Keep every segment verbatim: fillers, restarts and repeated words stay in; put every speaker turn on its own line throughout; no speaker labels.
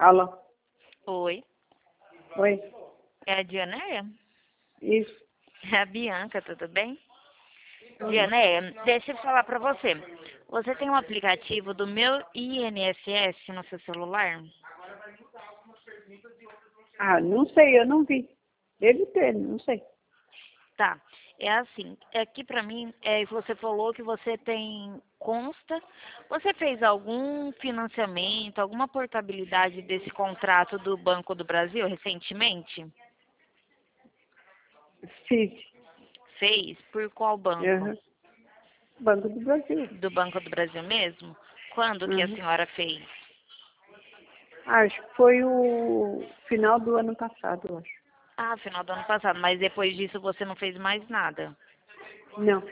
Alô?
Oi,
Oi?
é a Dianéia?
Isso.
É a Bianca, tudo bem?
Oi.
Dianéia, deixa eu falar pra você. Você tem um aplicativo do meu I N S S no seu celular?
Ah, não sei, eu não vi. Deve ter, não sei.
Tá. É assim, aqui pra mim, é, você falou que você tem consta. Você fez algum financiamento, alguma portabilidade desse contrato do Banco do Brasil recentemente?
Fiz.
Fez? Por qual banco?
Uhum. Banco do Brasil.
Do Banco do Brasil mesmo? Quando que a
Uhum.
senhora fez?
Acho que foi o final do ano passado, eu acho.
Ah, final do ano passado, mas depois disso você não fez mais nada.
Não.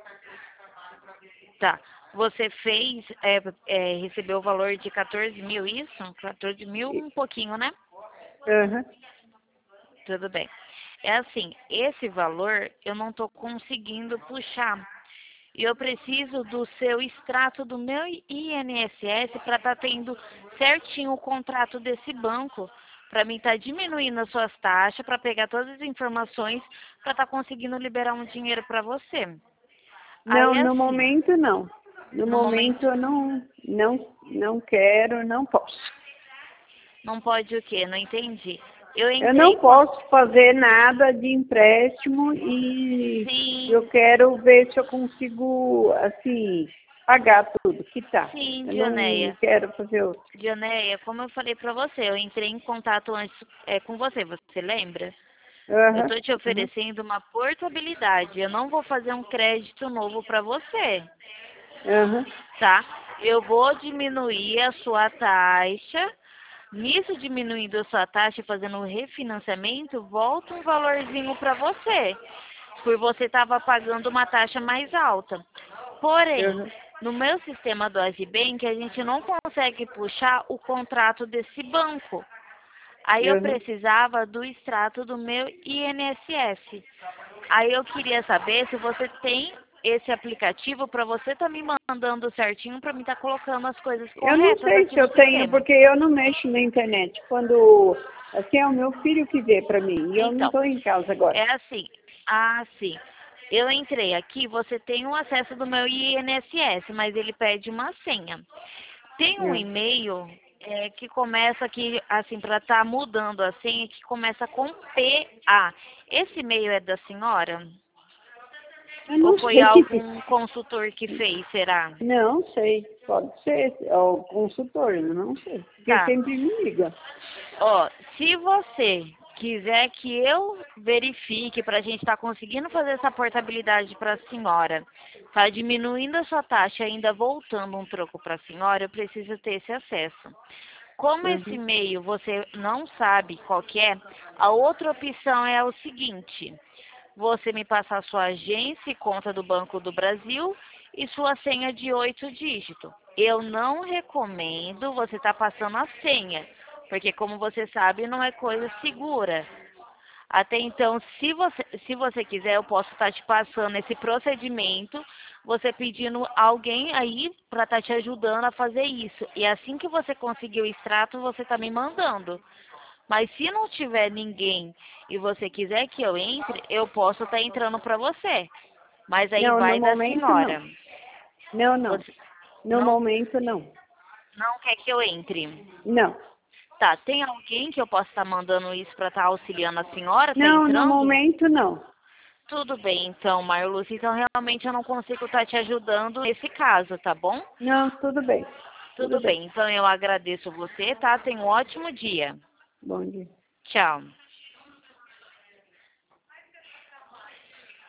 Tá. Você fez, é, é, recebeu o valor de quatorze mil, isso? quatorze mil,
E-
um pouquinho, né?
Uhum.
Tudo bem. É assim, esse valor eu não estou conseguindo puxar. E eu preciso do seu extrato do meu I N S S para estar tendo certinho o contrato desse banco. Para mim estar diminuindo as suas taxas, para pegar todas as informações, para estar conseguindo liberar um dinheiro para você. Aí
Não, no
assim,
momento não. No
no
momento
momento,
eu não, não, não quero, não posso.
não pode o quê? Não entendi. Eu
Eu
entrei
não
em con-
posso fazer nada de empréstimo e eu
Sim,
quero ver se eu consigo, assim, pagar tudo que tá.
sim,
Eu não
Dioneia.
quero fazer outro.
Dioneia, como eu falei pra você, eu entrei em contato antes é, com você, você lembra? Eu
Aham,
tô te
aham,
oferecendo uma portabilidade. Eu não vou fazer um crédito novo pra você,
aham.
tá? Eu vou diminuir a sua taxa. Nisso, diminuindo a sua taxa e fazendo o refinanciamento, volta um valorzinho para você, por você estava pagando uma taxa mais alta. Porém,
Aham,
no meu sistema do Agibank, a gente não consegue puxar o contrato desse banco. Aí eu
aham.
precisava do extrato do meu I N S S. Aí eu queria saber se você tem esse aplicativo para você estar me mandando certinho para mim estar colocando as coisas
Eu não
corretas
sei
aqui
se
no
eu tenho,
sistema.
porque eu não mexo na internet. Quando, assim, é o meu filho que vê para mim e eu não
Então,
estou em casa agora.
é assim. Ah, sim. Eu entrei aqui, você tem o acesso do meu I N S S, mas ele pede uma senha. Tem um
Não.
e-mail é, que começa aqui, assim, para estar mudando a senha, que começa com P A. Esse e-mail é da senhora?
Eu
Ou
não
foi
sei.
algum consultor que fez, será?
Não sei. Pode ser. É o consultor, eu não sei. Porque
Tá.
sempre me liga.
Ó, se você quiser que eu verifique para a gente estar conseguindo fazer essa portabilidade para a senhora, tá diminuindo a sua taxa e ainda voltando um troco para a senhora, eu preciso ter esse acesso. Como esse
Uhum.
e-mail você não sabe qual que é, a outra opção é o seguinte: você me passar sua agência e conta do Banco do Brasil e sua senha de oito dígitos. Eu não recomendo você estar passando a senha, porque como você sabe, não é coisa segura. Até então, se você, se você quiser, eu posso estar te passando esse procedimento, você pedindo alguém aí para estar te ajudando a fazer isso. E assim que você conseguir o extrato, você está me mandando. Mas se não tiver ninguém e você quiser que eu entre, eu posso estar entrando para você. Mas aí
Não, no
vai da
momento não.
senhora.
Não, não.
Você
No
não,
momento não.
não quer que eu entre.
Não.
Tá, tem alguém que eu possa estar mandando isso para estar auxiliando a senhora? Tá
Não, no
entrando?
momento não.
Tudo bem, então, Marluce. Então, realmente eu não consigo estar te ajudando nesse caso, tá bom?
Não, tudo bem. Tudo
Tudo
bem.
bem. Então, eu agradeço você, tá? Tenha um ótimo dia.
Bom dia.
Tchau.